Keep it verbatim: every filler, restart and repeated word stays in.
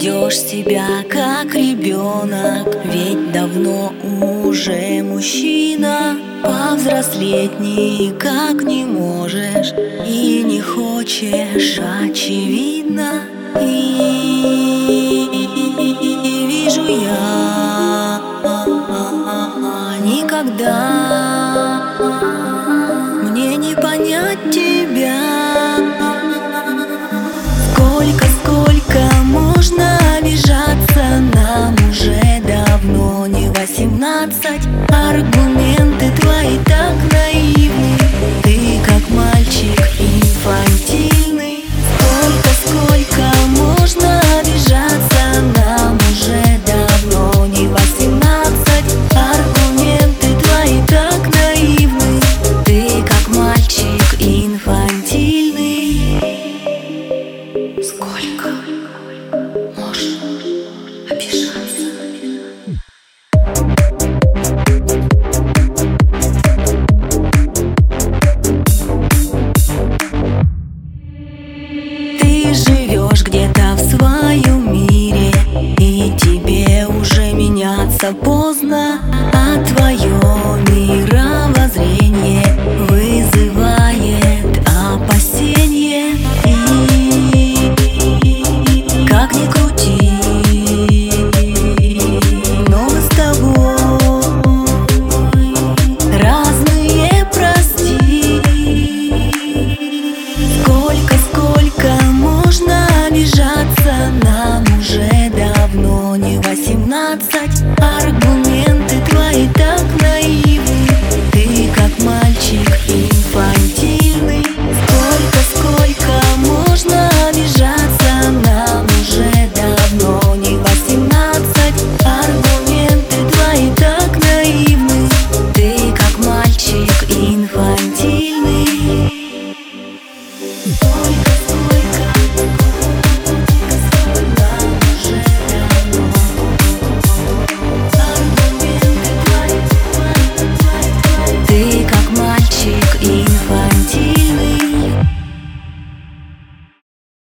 Ведешь себя как ребенок, ведь давно уже мужчина. Повзрослеть никак не можешь и не хочешь, очевидно. И вижу я никогда мне не понять тебя. Сколько, сколько можно обижаться, нам уже давно не восемнадцать. Аргументы